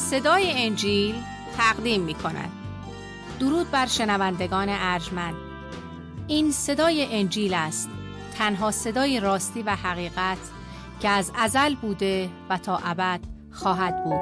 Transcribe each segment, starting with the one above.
صدای انجیل تقدیم می کند. درود بر شنوندگان ارجمند. این صدای انجیل است، تنها صدای راستی و حقیقت که از ازل بوده و تا ابد خواهد بود.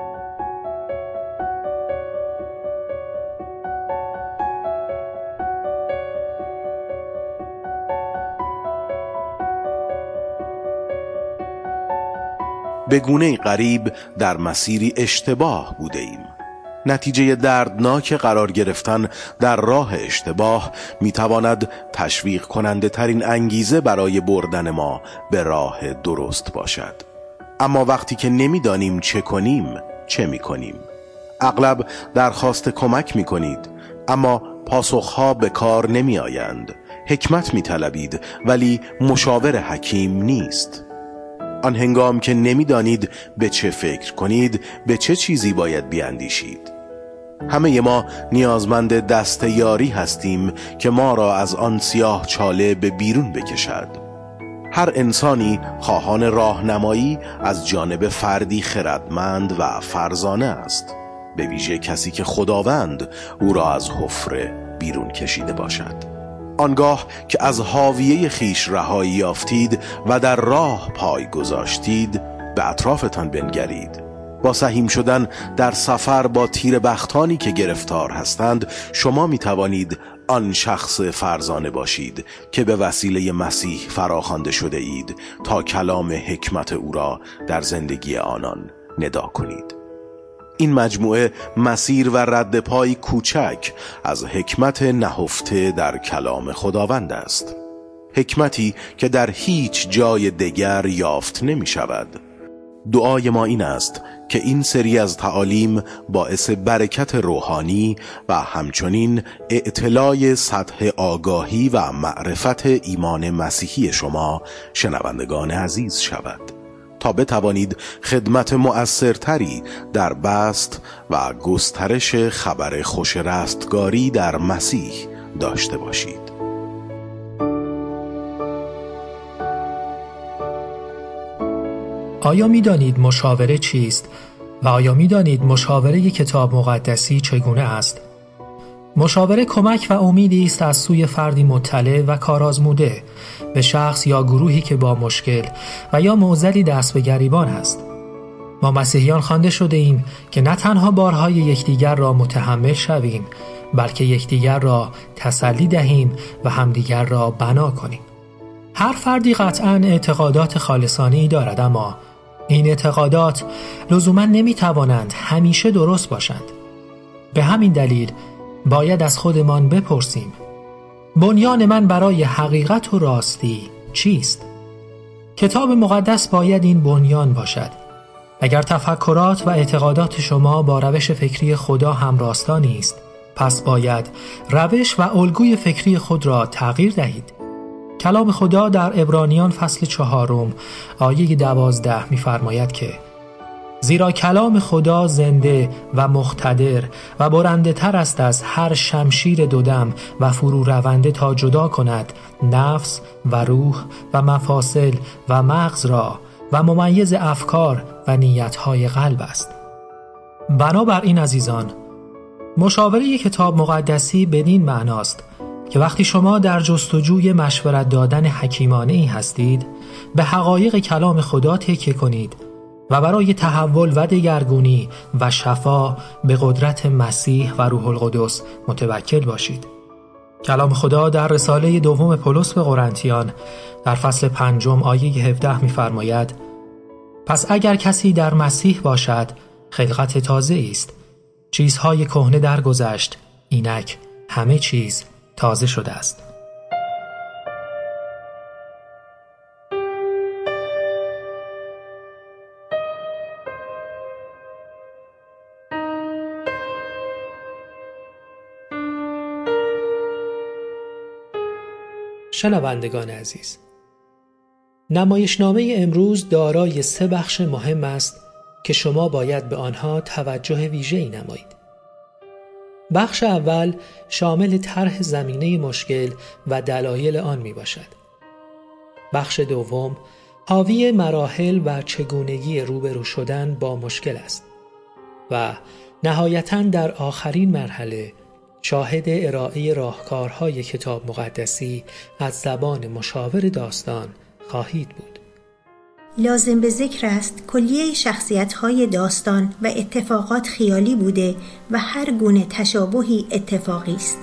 به گونه‌ای غریب در مسیری اشتباه بوده ایم. نتیجه دردناک قرار گرفتن در راه اشتباه میتواند تشویق کننده ترین انگیزه برای بردن ما به راه درست باشد. اما وقتی که نمیدانیم چه کنیم، چه میکنیم؟ اغلب درخواست کمک میکنید، اما پاسخها به کار نمی آیند. حکمت میطلبید، ولی مشاور حکیم نیست. آن هنگام که نمیدانید به چه فکر کنید، به چه چیزی باید بیاندیشید. همه ما نیازمند دست یاری هستیم که ما را از آن سیاه چاله به بیرون بکشد. هر انسانی خواهان راهنمایی از جانب فردی خردمند و فرزانه است، به ویژه کسی که خداوند او را از حفره بیرون کشیده باشد. آنگاه که از حاویه خیش رهایی یافتید و در راه پای گذاشتید، به اطرافتان بنگرید. با سهیم شدن در سفر با تیر بختانی که گرفتار هستند، شما می توانید آن شخص فرزانه باشید که به وسیله مسیح فراخوانده شده اید تا کلام حکمت او را در زندگی آنان ندا کنید. این مجموعه مسیر و رد پای کوچک از حکمت نهفته در کلام خداوند است. حکمتی که در هیچ جای دیگر یافت نمی شود. دعای ما این است که این سری از تعالیم باعث برکت روحانی و همچنین اطلاع سطح آگاهی و معرفت ایمان مسیحی شما شنوندگان عزیز شود، تا بتوانید خدمت مؤثرتری در بسط و گسترش خبر خوش رستگاری در مسیح داشته باشید. آیا می دانید مشاوره چیست و آیا می دانید مشاوره کتاب مقدسی چگونه است؟ مشاوره کمک و امیدی است از سوی فردی مطلع و کارآزموده به شخص یا گروهی که با مشکل و یا معضلی دست به گریبان است. ما مسیحیان خوانده شده ایم که نه تنها بارهای یکدیگر را متحمل شویم، بلکه یکدیگر را تسلی دهیم و همدیگر را بنا کنیم. هر فردی قطعاً اعتقادات خالصانه‌ای دارد، اما این اعتقادات لزوماً نمی‌توانند همیشه درست باشند. به همین دلیل باید از خودمان بپرسیم: بنیان من برای حقیقت و راستی چیست؟ کتاب مقدس باید این بنیان باشد. اگر تفکرات و اعتقادات شما با روش فکری خدا همراستا نیست، پس باید روش و الگوی فکری خود را تغییر دهید. کلام خدا در عبرانیان فصل 4 آیه 12 می‌فرماید که زیرا کلام خدا زنده و مقتدر و برنده تر است از هر شمشیر دودم و فرو رونده تا جدا کند نفس و روح و مفاصل و مغز را و ممیز افکار و نیت‌های قلب است. بنابراین عزیزان، مشاوره کتاب مقدسی بدین معناست که وقتی شما در جستجوی مشورت دادن حکیمانه‌ای هستید، به حقایق کلام خدا تکیه کنید و برای تحول و دگرگونی و شفا به قدرت مسیح و روح القدس متوکل باشید. کلام خدا در رساله دوم پولس به قرنتیان در فصل 5 آیه 17 می‌فرماید: پس اگر کسی در مسیح باشد، خلقت تازه است. چیزهای کهنه درگذشت، اینک همه چیز تازه شده است. شنوندگان عزیز، نمایشنامه امروز دارای 3 بخش مهم است که شما باید به آنها توجه ویژه‌ای نمایید. بخش اول شامل طرح زمینه مشکل و دلایل آن می باشد. بخش دوم حاوی مراحل و چگونگی روبرو شدن با مشکل است. و نهایتاً در آخرین مرحله شاهد ارائه راهکارهای کتاب مقدسی از زبان مشاور داستان خواهید بود. لازم به ذکر است کلیه شخصیت‌های داستان و اتفاقات خیالی بوده و هر گونه تشابهی اتفاقی است.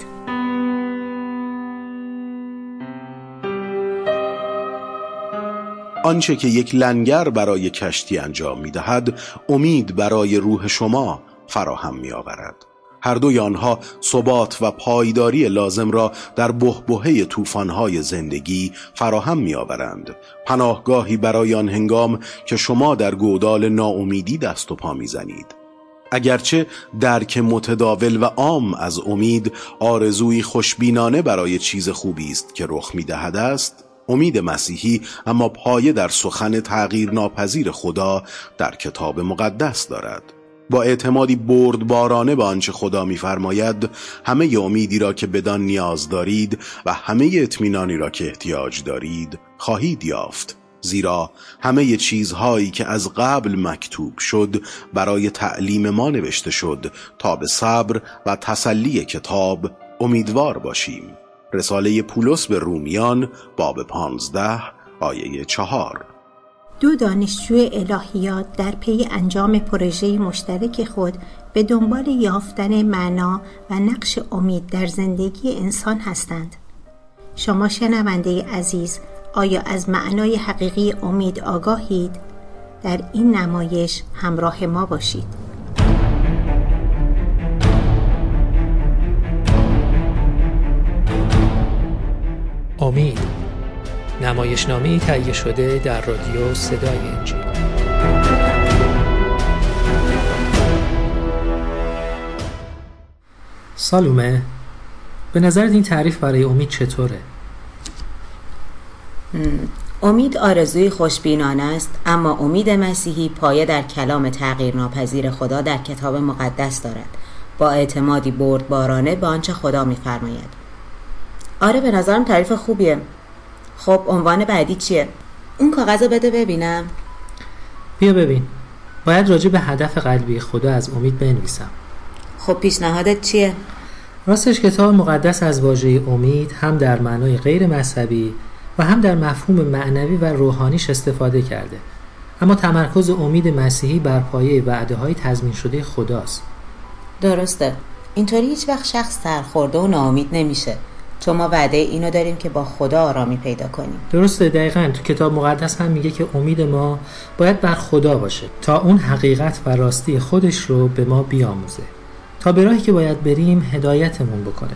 آنچه که یک لنگر برای کشتی انجام می‌دهد، امید برای روح شما فراهم می‌آورد. هر دوی آنها ثبات و پایداری لازم را در بحبوحه طوفان‌های زندگی فراهم می‌آورند، پناهگاهی برای آن هنگام که شما در گودال ناامیدی دست و پا می‌زنید. اگرچه درک متداول و عام از امید آرزویی خوشبینانه برای چیز خوبی است که رخ می‌دهد است، امید مسیحی اما پایه در سخن تغییر ناپذیر خدا در کتاب مقدس دارد. با اعتمادی بردبارانه به آنچه خدا می‌فرماید، همه امیدی را که بدان نیاز دارید و همه اطمینانی را که احتیاج دارید خواهید یافت، زیرا همه چیزهایی که از قبل مکتوب شد برای تعلیم ما نوشته شد تا به صبر و تسلی کتاب امیدوار باشیم. رساله پولس به رومیان باب 15 آیه 4. دو دانشجوی الهیات در پی انجام پروژه مشترک خود به دنبال یافتن معنا و نقش امید در زندگی انسان هستند. شما شنونده عزیز، آیا از معنای حقیقی امید آگاهید؟ در این نمایش همراه ما باشید. امید، نمایشنامه‌ای تهیه شده در رادیو صدای انجیل. سالومه، به نظرت این تعریف برای امید چطوره؟ امید آرزوی خوشبینانه است، اما امید مسیحی پایه در کلام تغییر ناپذیر خدا در کتاب مقدس دارد، با اعتمادی بردبارانه به آنچه خدا می‌فرماید. آره، به نظرم تعریف خوبیه. خب عنوان بعدی چیه؟ اون کاغذو بده ببینم. بیا ببین. باید راجع به هدف قلبی خدا از امید بنویسم. خب پیشنهادت چیه؟ راستش کتاب مقدس از واژه امید هم در معنای غیر مذهبی و هم در مفهوم معنوی و روحانیش استفاده کرده. اما تمرکز امید مسیحی بر پایه وعده‌های تضمین شده خداست. درسته. اینطوری هیچ وقت شخص سرخورده و ناامید نمیشه، چون ما وعده اینو داریم که با خدا آرامی پیدا کنیم. درسته، دقیقاً. تو کتاب مقدس هم میگه که امید ما باید بر خدا باشه تا اون حقیقت و راستی خودش رو به ما بیاموزه، تا به راهی که باید بریم هدایتمون بکنه.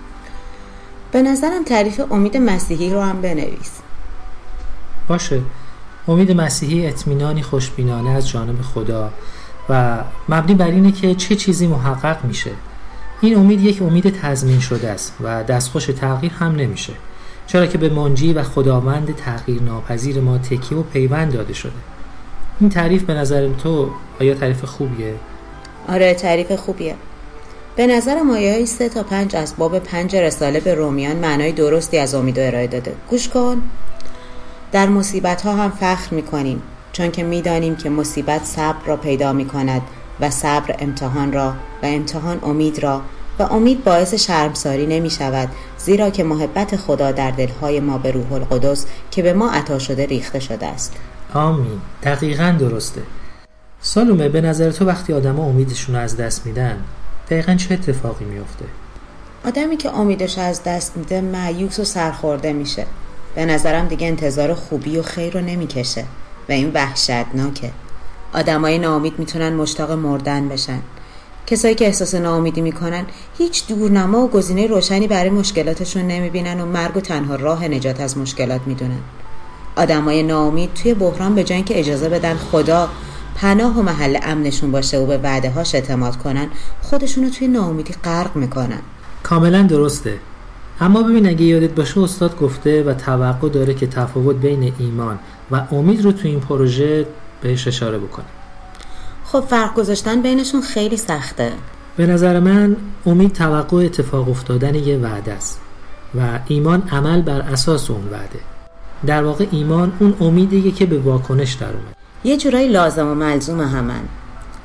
به نظرم تعریف امید مسیحی رو هم بنویس. باشه. امید مسیحی اطمینانی خوشبینانه از جانب خدا و مبنی بر اینه که چه چیزی محقق میشه. این امید یک امید تضمین شده است و دستخوش تغییر هم نمیشه، چرا که به منجی و خداوند تغییر ناپذیر ما تکیه و پیوند داده شده. این تعریف به نظر تو آیا تعریف خوبیه؟ آره، تعریف خوبیه. به نظر آیه‌های 3 تا 5 از باب 5 رساله به رومیان معنای درستی از امید ارائه داده. گوش کن. در مصیبت‌ها هم فخر می‌کنیم، چون که می‌دانیم که مصیبت صبر را پیدا می‌کند و صبر امتحان را و امتحان امید را و امید باعث شرمساری نمی شود، زیرا که محبت خدا در دلهای ما به روح القدس که به ما عطا شده ریخته شده است. آمین. دقیقاً درسته. سالومه، به نظر تو وقتی آدم‌ها امیدشون رو از دست میدن دقیقاً چه اتفاقی میفته؟ آدمی که امیدش از دست میده مایوس و سرخورده میشه. به نظرم دیگه انتظار خوبی و خیر رو نمیکشه و این وحشتناکه. آدمای ناامید میتونن مشتاق مردن بشن. کسایی که احساس ناامیدی میکنن هیچ دورنما و گزینه روشنی برای مشکلاتشون نمیبینن و مرگ و تنها راه نجات از مشکلات میدونن. آدمای ناامید توی بحران به جای اینکه اجازه بدن خدا پناه و محل امنشون باشه و به وعده‌هاش اعتماد کنن، خودشونو توی ناامیدی غرق میکنن. کاملا درسته. اما ببین، اگه یادت باشه استاد گفته و توقع داره که تفاوت بین ایمان و امید رو توی این پروژه بهش اشاره بکنه. خب فرق گذاشتن بینشون خیلی سخته. به نظر من امید توقع اتفاق افتادن یه وعده است و ایمان عمل بر اساس اون وعده. در واقع ایمان اون امیدیه که به واکنش در اومد. یه جورایی لازم و ملزوم همن.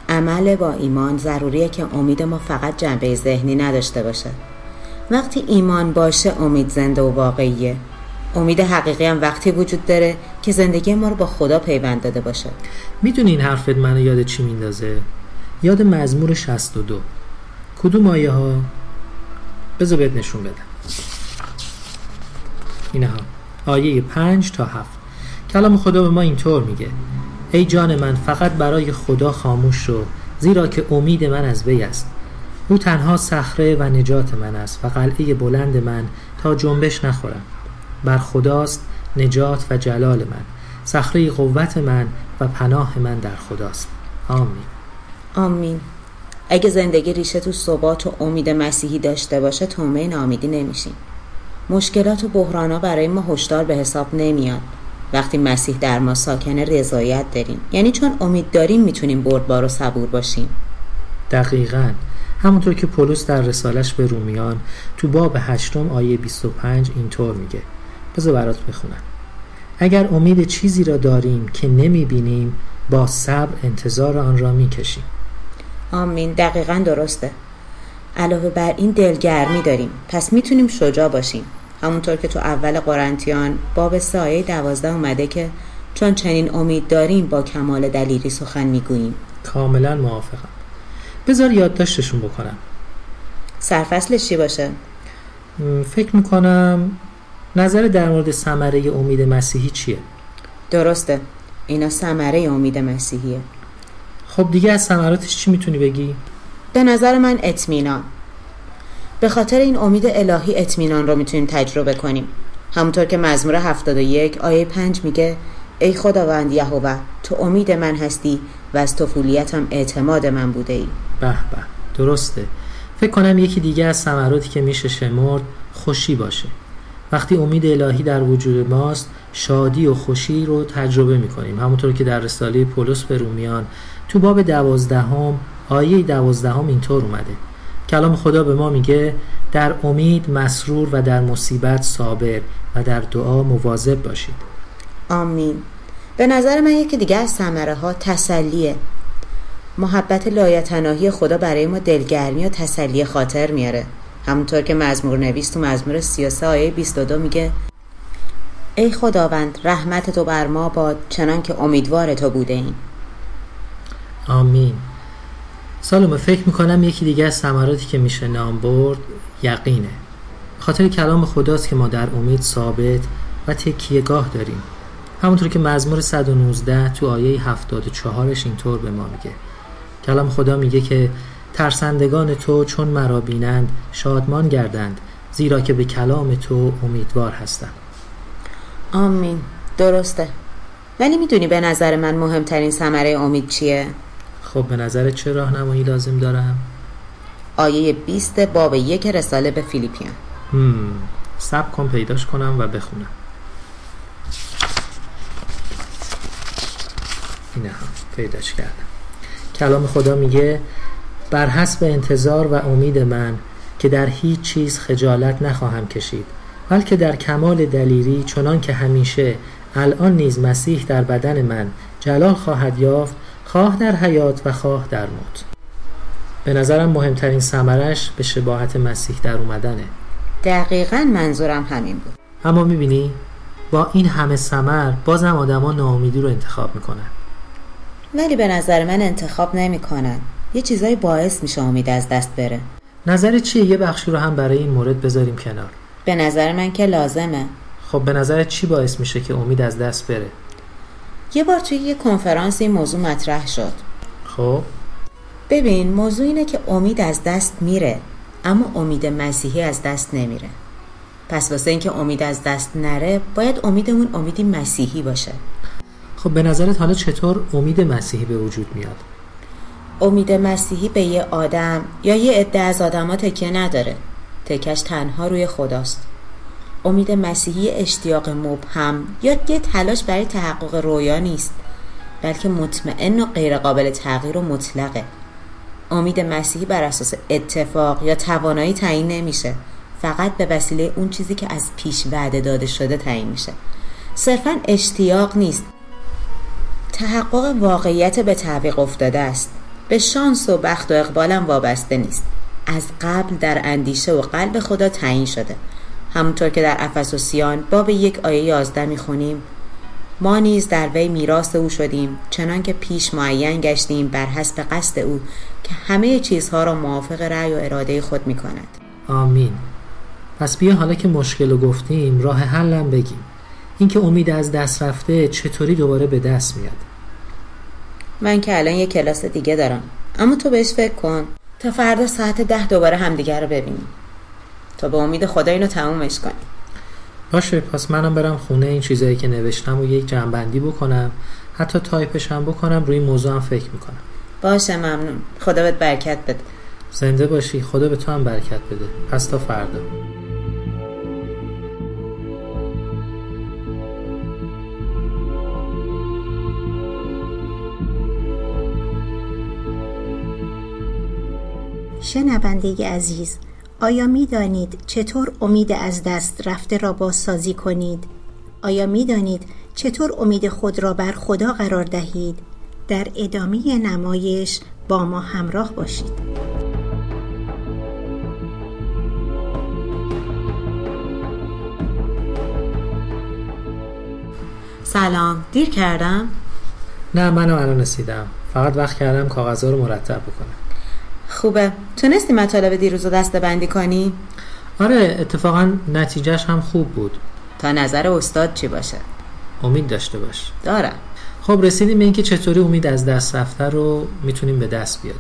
عمل با ایمان ضروریه که امید ما فقط جنبه ذهنی نداشته باشه. وقتی ایمان باشه امید زنده و واقعیه. امید حقیقی هم وقتی وجود داره که زندگی ما رو با خدا پیوند داده باشه. میدونی این حرفت منو یاد چی میندازه؟ یاد مزمور 62. کدوم آیه ها؟ بذار بهت نشون بدم. اینها آیه 5 تا 7. کلام خدا به ما اینطور میگه: ای جان من فقط برای خدا خاموش شو، زیرا که امید من از وی است. او تنها صخره و نجات من است و قلعه بلند من تا جنبش نخورم. بر خداست نجات و جلال من، صخره قوت من و پناه من در خداست. آمین. آمین. اگه زندگی ریشه تو ثبات و امید مسیحی داشته باشه، طعمه ناامیدی نمیشیم. مشکلات و بحرانا برای ما هشدار به حساب نمیاد. وقتی مسیح در ما ساکنه رضایت داریم، یعنی چون امید داریم میتونیم بردبار و صبور باشیم. دقیقاً همونطور که پولس در رسالش به رومیان تو باب 8 آیه 25 اینطور میگه. بذار برات بخونم: اگر امید چیزی را داریم که نمیبینیم، با صبر انتظار آن را میکشیم. آمین. دقیقاً درسته. علاوه بر این دلگرمی داریم، پس میتونیم شجاع باشیم. همونطور که تو اول قرنتیان باب 3 آیه 12 اومده که چون چنین امید داریم با کمال دلیری سخن میگوییم. کاملا موافقم. بذار یادداشتشون بکنم. سرفصلش چی باشه؟ فکر میکنم نظر در مورد ثمره امید مسیحی چیه؟ درسته، اینا ثمره امید مسیحیه. خب دیگه از ثمراتش چی میتونی بگی؟ به نظر من اطمینان. به خاطر این امید الهی اطمینان رو میتونیم تجربه کنیم. همونطور که مزمور 71 آیه 5 میگه: ای خداوند یهوه، تو امید من هستی و از طفولیتم اعتماد من بوده ای. به به، درسته. فکر کنم یکی دیگه از ثمراتی که میشه شمرد خوشی باشه. وقتی امید الهی در وجود ماست، شادی و خوشی رو تجربه میکنیم. همونطور که در رساله پولس به رومیان تو باب 12 آیه 12 اینطور اومده: کلام خدا به ما میگه در امید مسرور و در مصیبت صابر و در دعا مواظب باشید. آمین. به نظر من یکی دیگه از ثمره ها تسلیه. محبت لایتناهی خدا برای ما دلگرمی و تسلی خاطر میاره. همونطور که مزمور نویس تو مزمور 33 آیه 22 میگه: ای خداوند رحمت تو بر ما باد، چنان که امیدوار تو بوده ایم. آمین. سالومه، فکر میکنم یکی دیگه از ثمراتی که میشه نام برد یقینه. خاطر کلام خداست که ما در امید ثابت و تکیهگاه داریم. همونطور که مزمور 119 تو آیه 74 اینطور به ما میگه. کلام خدا میگه که ترسندگان تو چون مرا بینند شادمان گردند، زیرا که به کلام تو امیدوار هستند. آمین. درسته. ولی میدونی به نظر من مهمترین ثمره امید چیه؟ خب به نظرت چه راهنمایی لازم دارم؟ آیه 20 باب 1 رساله به فیلیپیان. صبر کن پیداش کنم و بخونم. اینه هم پیداش کردم. کلام خدا میگه: بر حسب انتظار و امید من که در هیچ چیز خجالت نخواهم کشید، بلکه در کمال دلیری چنان که همیشه الان نیز مسیح در بدن من جلال خواهد یافت، خواه در حیات و خواه در موت. به نظرم مهمترین ثمرش به شباهت مسیح در اومدنه. دقیقاً منظورم همین بود. اما میبینی با این همه ثمر بازم آدما ناامیدی رو انتخاب میکنن. ولی به نظر من انتخاب نمیکنن. یه چیزایی باعث میشه امید از دست بره. نظرت چیه؟ یه بخشی رو هم برای این مورد بذاریم کنار. به نظر من که لازمه. خب به نظرت چی باعث میشه که امید از دست بره؟ یه بار توی یه کنفرانس این موضوع مطرح شد. خب ببین، موضوع اینه که امید از دست میره، اما امید مسیحی از دست نمیره. پس واسه اینکه امید از دست نره باید امیدمون امیدی مسیحی باشه. خب به نظرت حالا چطور امید مسیحی به وجود میاد؟ امید مسیحی به یه آدم یا یه عده از آدما تکیه نداره. تکش تنها روی خداست. امید مسیحی اشتیاق مبهم یا یه تلاش برای تحقق رویا نیست، بلکه مطمئن و غیر قابل تغییر و مطلقه. امید مسیحی بر اساس اتفاق یا توانایی تعیین نمیشه، فقط به وسیله اون چیزی که از پیش وعده داده شده تعیین میشه. صرفاً اشتیاق نیست، تحقق واقعیت به تعویق افتاده است. به شانس و بخت و اقبالم وابسته نیست. از قبل در اندیشه و قلب خدا تعیین شده. همونطور که در افسوسیان باب 1 آیه 11 میخونیم: ما نیز در وی میراث او شدیم، چنان که پیش معین گشتیم بر حسب قصد او که همه چیزها را موافق رأی و اراده خود میکند. آمین. پس بیا حالا که مشکل رو گفتیم راه حلم بگیم. این که امید از دست رفته چطوری دوباره به دست میاد؟ من که الان یه کلاس دیگه دارم، اما تو بهش فکر کن تا فردا ساعت 10 دوباره همدیگه رو ببینیم، تا به امید خدا اینو تمومش کنیم. باشه، پس منم برم خونه این چیزایی که نوشتم و یک جمع‌بندی بکنم، حتی تایپش هم بکنم، روی این موضوع هم فکر میکنم. باشه، ممنون. خدا بهت برکت بده. زنده باشی. خدا به تو هم برکت بده. پس تا فردا. شنونده عزیز، آیا می دانید چطور امید از دست رفته را بازسازی کنید؟ آیا می دانید چطور امید خود را بر خدا قرار دهید؟ در ادامه نمایش با ما همراه باشید. سلام، دیر کردم؟ نه، منم الان رسیدم. فقط وقت کردم کاغذها رو مرتب بکنم. خوبه. تونستی مطالب دیروز رو دسته بندی کنی؟ آره، اتفاقا نتیجهش هم خوب بود. تا نظر استاد چی باشه؟ امید داشته باش. دارم. خب رسیدیم به این که چطوری امید از دست رفته رو میتونیم به دست بیاریم.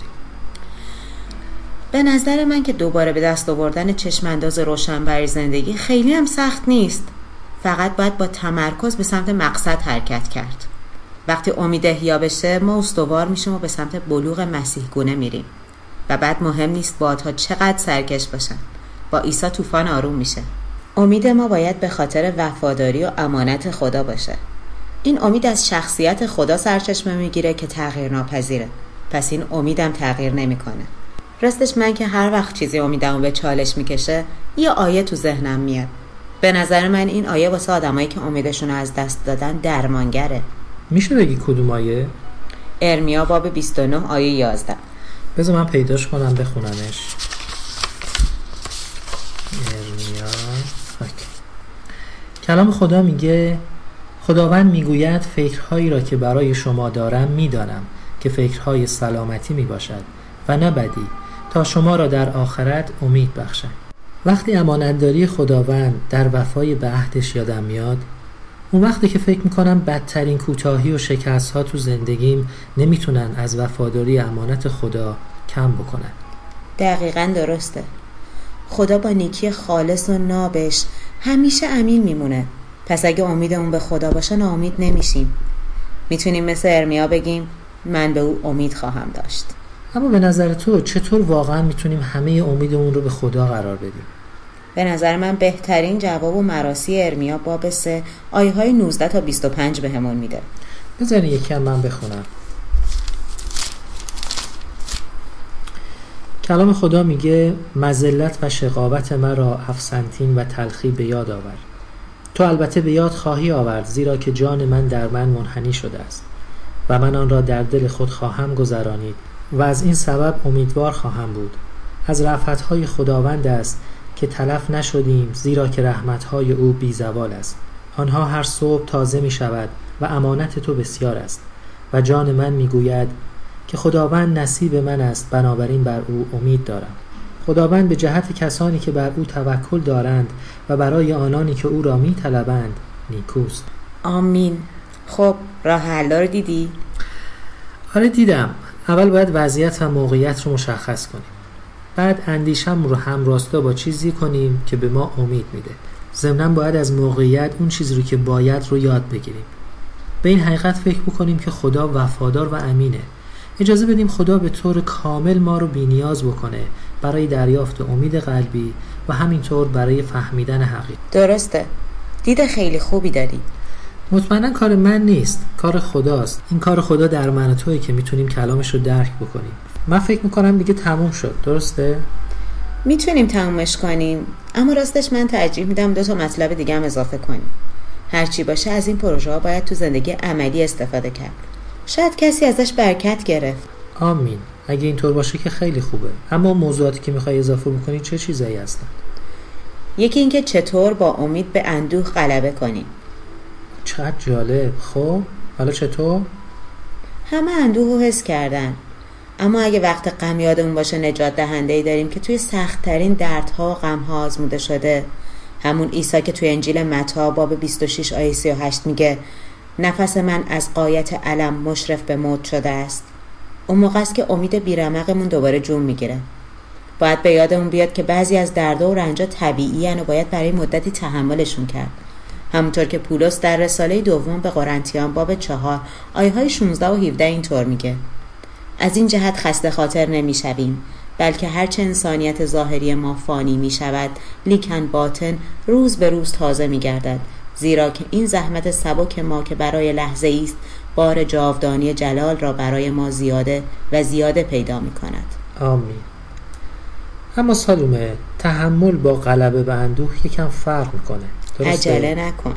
به نظر من که دوباره به دست آوردن چشمانداز روشن برای زندگی خیلی هم سخت نیست. فقط باید با تمرکز به سمت مقصد حرکت کرد. وقتی امید احیا بشه ما استوار میشیم و به سمت بلوغ مسیح گونه میریم. و بعد مهم نیست بادها چقدر سرکش باشن، با عیسی طوفان آروم میشه. امید ما باید به خاطر وفاداری و امانت خدا باشه. این امید از شخصیت خدا سرچشمه میگیره که تغییر ناپذیره. پس این امیدم تغییر نمیکنه. راستش من که هر وقت چیزی امیدمو به چالش میکشه یه آیه تو ذهنم میاد. به نظر من این آیه واسه آدمایی که امیدشون از دست دادن درمانگره. میشه بگی کدوم آیه؟ ارمیا باب 29 آیه 11. بذار من پیداش کنم بخونمش. ارمیا. کلام خدا میگه خداوند میگوید فکرهایی را که برای شما دارم میدانم که فکرهای سلامتی میباشد و نه بدی، تا شما را در آخرت امید بخشد. وقتی امانتداری خداوند در وفای به عهدش یادم میاد، اون وقتی که فکر میکنم بدترین کوتاهی و شکست ها تو زندگیم نمیتونن از وفاداری امانت خدا کم بکنن. دقیقاً درسته. خدا با نیکی خالص و نابش همیشه امین میمونه. پس اگه امیدمون به خدا باشه ناامید نمیشیم. میتونیم مثل ارمیا بگیم من به او امید خواهم داشت. اما به نظر تو چطور واقعا میتونیم همه امیدمون رو به خدا قرار بدیم؟ به نظر من بهترین جواب و مراسی ارمیا باب 3 آیه های 19 تا 25 بهمون میده. بذاری یکی هم من بخونم. کلام خدا میگه مذلت و شقاوت مرا افسنتین و تلخی به یاد آور. تو البته به یاد خواهی آورد، زیرا که جان من در من منحنی شده است و من آن را در دل خود خواهم گذرانید و از این سبب امیدوار خواهم بود. از رأفت‌های خداوند است که تلف نشدیم، زیرا که رحمت‌های او بی زوال است. آنها هر صبح تازه می شود و امانت تو بسیار است. و جان من می گوید که خداوند نصیب من است، بنابراین بر او امید دارم. خداوند به جهت کسانی که بر او توکل دارند و برای آنانی که او را می طلبند نیکوست. آمین. خب راه حل رو دیدی؟ آره دیدم. اول باید وضعیت و موقعیت رو مشخص کنیم. بعد اندیشم رو همراستا با چیزی کنیم که به ما امید میده. ضمناً باید از موقعیت اون چیزی رو که باید رو یاد بگیریم. به این حقیقت فکر بکنیم که خدا وفادار و امینه. اجازه بدیم خدا به طور کامل ما رو بی‌نیاز بکنه برای دریافت امید قلبی و همینطور برای فهمیدن حقیقت. درسته. دید خیلی خوبی داری. مطمئنا کار من نیست، کار خداست. این کار خدا در من و توئه که میتونیم کلامش رو درک بکنیم. من فکر میکنم دیگه تموم شد. درسته؟ میتونیم تمومش کنیم، اما راستش من ترجیح میدم 2 تا مطلب دیگه هم اضافه کنیم. هرچی باشه از این پروژه ها باید تو زندگی عملی استفاده کرد. شاید کسی ازش برکت گرفت. آمین. اگه اینطور باشه که خیلی خوبه. اما موضوعاتی که میخوای اضافه بکنی چه چیزایی هستن؟ یکی این که چطور با امید به اندوه غلبه کنیم. چقدر جالب. خب حالا چطور؟ همه اندوه رو حس کردن، اما اگه وقت غم یادمون باشه نجات دهنده‌ای داریم که توی سخت‌ترین دردها و غم‌ها آزموده شده، همون عیسی که توی انجیل متی باب 26 آیه 38 میگه نفس من از غایت الم مشرف به موت شده است. اون موقع است که امید بیرمقمون دوباره جون میگیره. باید به یادمون بیاد که بعضی از دردها و رنجا طبیعی هن و باید برای مدتی تحملشون کرد. همونطور که پولس در رساله دوم به قرنتیان باب 4 آیه های 16 و 17 اینطور میگه از این جهت خسته خاطر نمیشویم، بلکه هرچه انسانیت ظاهری ما فانی میشود، لیکن باطن روز به روز تازه میگردد، زیرا که این زحمت سبک ما که برای لحظه است، بار جاودانی جلال را برای ما زیاده و زیاده پیدا میکند. آمین. اما سالومه، تحمل با غلبه به اندوه یکم فرق میکنه. عجله نکن.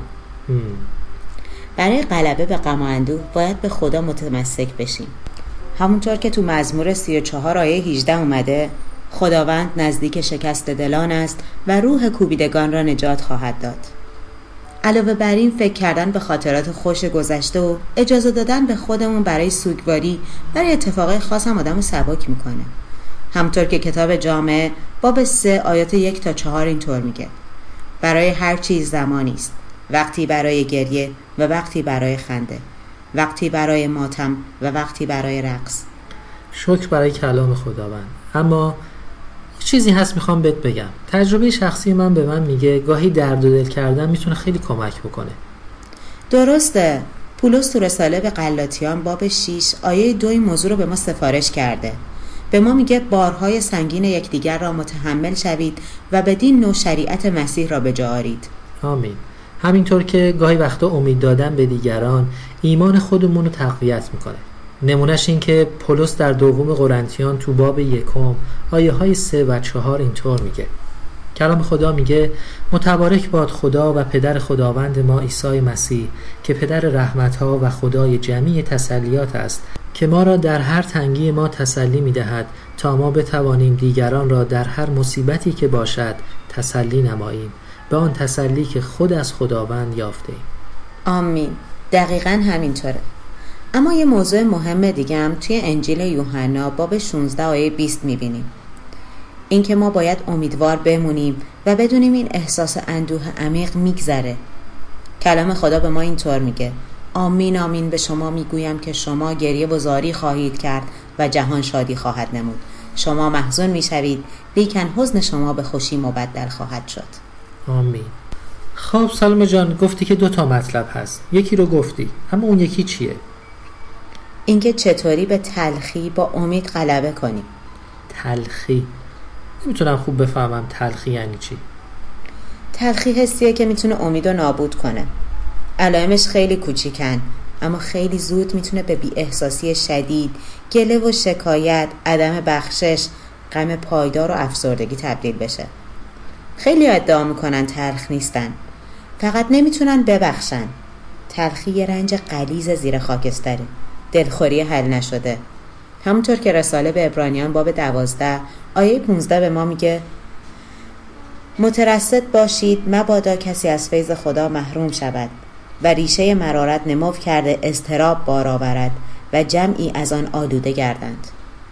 برای غلبه به غم و اندوه باید به خدا متمسک بشیم. همونطور که تو مزمور 34 آیه 18 اومده، خداوند نزدیک شکست دلان است و روح کوبیدگان را نجات خواهد داد. علاوه بر این فکر کردن به خاطرات خوش گذشته و اجازه دادن به خودمون برای سوگواری برای اتفاقای خاص هم آدمو سبک میکنه. همونطور که کتاب جامعه باب 3 آیات 1 تا 4 اینطور میگه برای هر چیز زمانی است، وقتی برای گریه و وقتی برای خنده، وقتی برای ماتم و وقتی برای رقص. شکر برای کلام خداوند. اما چیزی هست میخوام بهت بگم. تجربه شخصی من به من میگه گاهی درد و دل کردن میتونه خیلی کمک بکنه. درسته. پولس تو رساله به غلاطیان باب 6 آیه 2 این موضوع رو به ما سفارش کرده. به ما میگه بارهای سنگین یکدیگر را متحمل شوید و بدین نوع شریعت مسیح را به جا آرید. آمین. همینطور که گاهی وقتا امید دادن به دیگران ایمان خودمون رو تقویت میکنه. نمونهش این که پولس در دوم قرنتیان تو باب 1 آیه های 3 و 4 اینطور میگه کلام خدا میگه متبارک باد خدا و پدر خداوند ما عیسی مسیح که پدر رحمتها و خدای جمیع تسلیات است، که ما را در هر تنگی ما تسلی میدهد تا ما بتوانیم دیگران را در هر مصیبتی که باشد تسلی نماییم، به آن تسلی که خود از خداوند یافته ایم. آمین. دقیقاً همینطوره. اما یه موضوع مهم دیگه هم توی انجیل یوحنا باب 16 آیه 20 میبینیم. این که ما باید امیدوار بمونیم و بدونیم این احساس اندوه عمیق میگذره. کلام خدا به ما اینطور میگه آمین آمین به شما میگویم که شما گریه و زاری خواهید کرد و جهان شادی خواهد نمود. شما محزون میشوید لیکن حزن شما به خوشی مبدل خواهد شد. آمین. خب سالم جان، گفتی که 2 مطلب هست. یکی رو گفتی، اما اون یکی چیه؟ اینکه چطوری به تلخی با امید غلبه کنیم. تلخی؟ نمیتونم خوب بفهمم تلخی یعنی چی. تلخی حسیه که میتونه امید رو نابود کنه. علائمش خیلی کوچیکن، اما خیلی زود میتونه به بی احساسی شدید، گله و شکایت، عدم بخشش، غم پایدار و افسردگی تبدیل بشه. خیلی ادعا میکنن تلخ نیستن، فقط نمیتونن ببخشن. تلخی یه رنج غلیظ زیر خاکستره، دلخوری حل نشده. همونطور که رساله به عبرانیان باب 12 آیه 15 به ما میگه مترصد باشید مبادا کسی از فیض خدا محروم شود و ریشه مرارت نمو کرده اضطراب بار آورد و جمعی از آن آلوده گردند.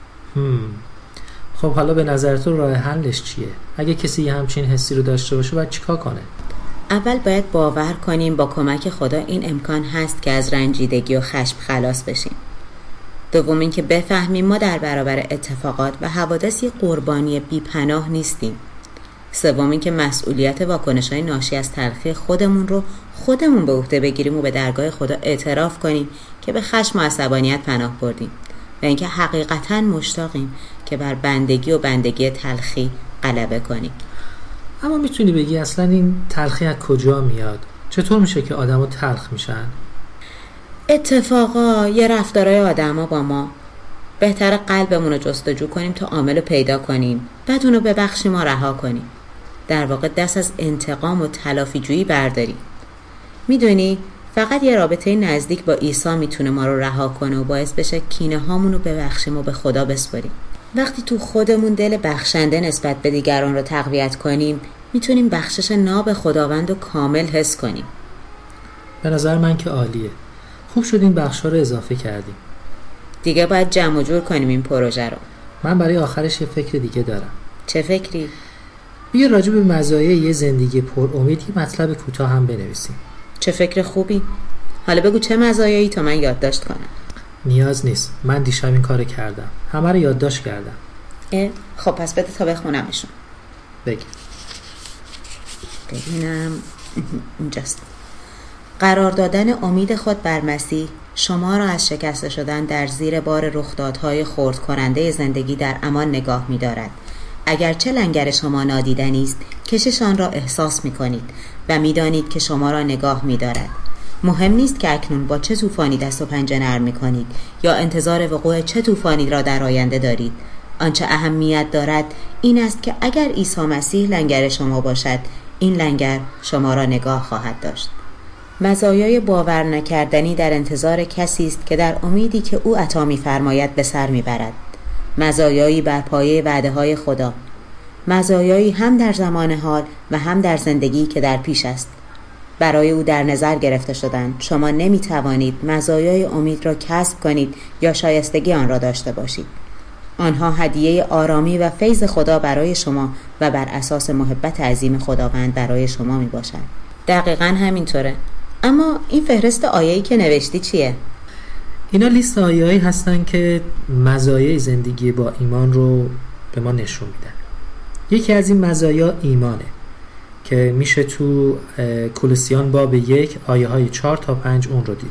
خب حالا به نظر تو راه حلش چیه؟ اگه کسی همچین حسی رو داشته باشه باید چیکار کنه؟ اول باید باور کنیم با کمک خدا این امکان هست که از رنجیدگی و خشم خلاص بشیم. دوم این که بفهمیم ما در برابر اتفاقات و حوادث قربانی بی‌پناه نیستیم. سوم این که مسئولیت واکنش‌های ناشی از تلخی خودمون رو خودمون به عهده بگیریم و به درگاه خدا اعتراف کنیم که به خشم و عصبانیت پناه بردیم و اینکه حقیقتاً مشتاقیم که بر بندگی و بندگی تلخی غلبه کنیم. اما میتونی بگی اصلا این تلخی از کجا میاد؟ چطور میشه که آدم‌ها تلخ میشن؟ اتفاقا یه رفتارهای آدم‌ها با ما. بهتره قلبمون رو جستجو کنیم تا عامل پیدا کنیم، بعد اونو ببخشیم و رها کنیم. در واقع دست از انتقام و تلافی جویی برداریم. میدونی فقط یه رابطه نزدیک با عیسی میتونه ما رو رها کنه و باعث بشه کینه هامون رو ببخشیم و به خدا بسپاریم. وقتی تو خودمون دل بخشنده نسبت به دیگران رو تقویت کنیم، میتونیم بخشش ناب خداوند رو کامل حس کنیم. به نظر من که عالیه. خوب شد این بخشا رو اضافه کردیم. دیگه باید جمع و جور کنیم این پروژه رو. من برای آخرش یه فکر دیگه دارم. چه فکری؟ بیا راجع به مزایای یه زندگی پر امید یه مطلب کوتاه هم بنویسیم. چه فکر خوبی. حالا بگو چه مزایایی تا من یادداشت کنم. نیاز نیست. من دیشب این کارو کردم. همه رو یادداشت کردم. خب پس بده تا بخونمشون. بگی. ببینم اینجاست. قرار دادن امید خود بر مسیح شما را از شکسته شدن در زیر بار رخدادهای خرد کننده زندگی در امان نگاه می دارد. اگرچه لنگر شما نادیدنی است، کششان را احساس می کنید و می دانید که شما را نگاه می دارد. مهم نیست که اکنون با چه طوفانی دست و پنجه نرم می کنید یا انتظار وقوع چه طوفانی را در آینده دارید. آنچه اهمیت دارد این است که اگر عیسی مسیح لنگر شما باشد، این لنگر شما را نگاه خواهد داشت. مزایای باور نکردنی در انتظار کسی است که در امیدی که او عطا می‌فرماید به سر می‌برد. مزایایی بر پایه وعده‌های خدا. مزایایی هم در زمان حال و هم در زندگی که در پیش است. برای او در نظر گرفته شدند. شما نمی‌توانید مزایای امید را کسب کنید یا شایستگی آن را داشته باشید. آنها هدیه آرامی و فیض خدا برای شما و بر اساس محبت عظیم خداوند برای شما میباشند. دقیقاً همینطوره. اما این فهرست آیه‌ای که نوشتی چیه؟ اینا لیست آیه‌ای هستن که مزایای زندگی با ایمان رو به ما نشون میدن. یکی از این مزایا ایمانه که میشه تو کولوسیان باب 1 آیه‌های 4 تا 5 اون رو دید.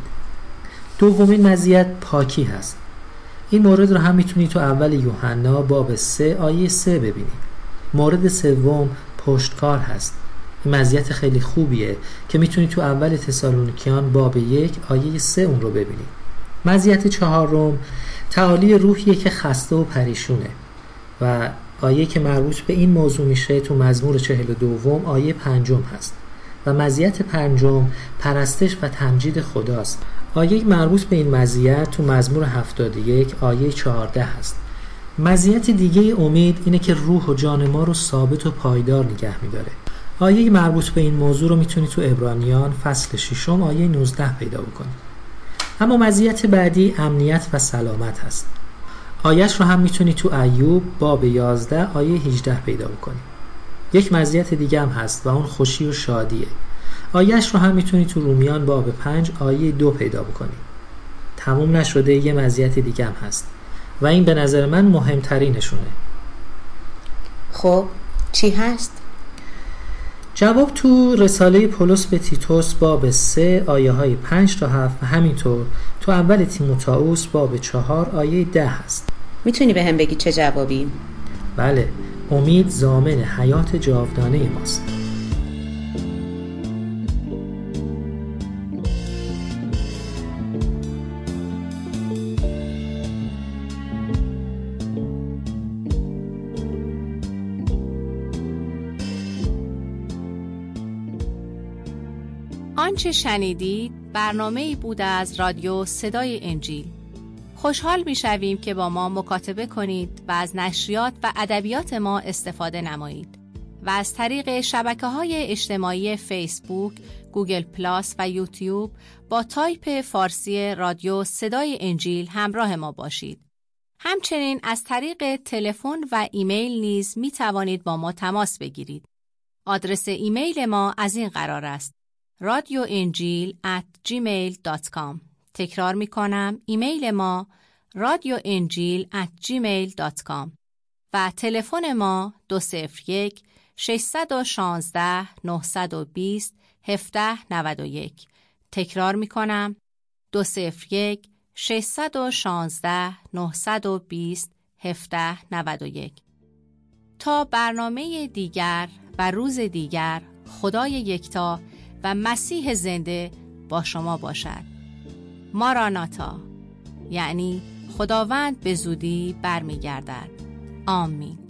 دومین مزیت پاکی هست. این مورد رو هم میتونی تو اول یوحنا باب 3 آیه 3 ببینی. مورد سوم پشتکار هست. این مزیت خیلی خوبیه که میتونی تو اول تسالونیکیان باب 1 آیه 3 اون رو ببینی. مزیت چهارم تعالی روحیه که خسته و پریشونه و آیه که مربوط به این موضوع میشه تو مزمور 42 آیه 5 هست و مزیت پنجم پرستش و تمجید خداست. آیه مربوط به این مزیت تو مزمور 71 آیه 14 هست. مزیت دیگه امید اینه که روح و جان ما رو ثابت و پایدار نگه میداره. آیه مربوط به این موضوع رو میتونی تو عبرانیان فصل 6 آیه 19 پیدا بکنی. اما مزیت بعدی امنیت و سلامت هست. آیهش رو هم میتونی تو ایوب باب 11 آیه 18 پیدا بکنی. یک مزیت دیگه هم هست و اون خوشی و شادیه. آیهش رو هم میتونی تو رومیان باب 5 آیه 2 پیدا بکنی. تموم نشده یه مزیت دیگه هم هست و این به نظر من مهمترینشونه. خب چی هست؟ جواب تو رساله پولس به تیتوس باب 3 آیه های 5 تا 7 و همینطور تو اول تیموتائوس باب 4 آیه 10 هست. میتونی به هم بگی چه جوابی؟ بله، امید ضامن حیات جاودانه ماست. آنچه شنیدید برنامه‌ای بود از رادیو صدای انجیل. خوشحال می‌شویم که با ما مکاتبه کنید و از نشریات و ادبیات ما استفاده نمایید و از طریق شبکه‌های اجتماعی فیسبوک، گوگل پلاس و یوتیوب با تایپ فارسی رادیو صدای انجیل همراه ما باشید. همچنین از طریق تلفن و ایمیل نیز می‌توانید با ما تماس بگیرید. آدرس ایمیل ما از این قرار است: radioenjil@gmail.com. تکرار می کنم، ایمیل ما radioenjil@gmail.com و تلفن ما 201 616 920 1791. تکرار می کنم، 201 616 920 1791. تا برنامه دیگر و روز دیگر، خدای یکتا و مسیح زنده با شما باشد. ماراناتا، یعنی خداوند به زودی برمیگردد. آمین.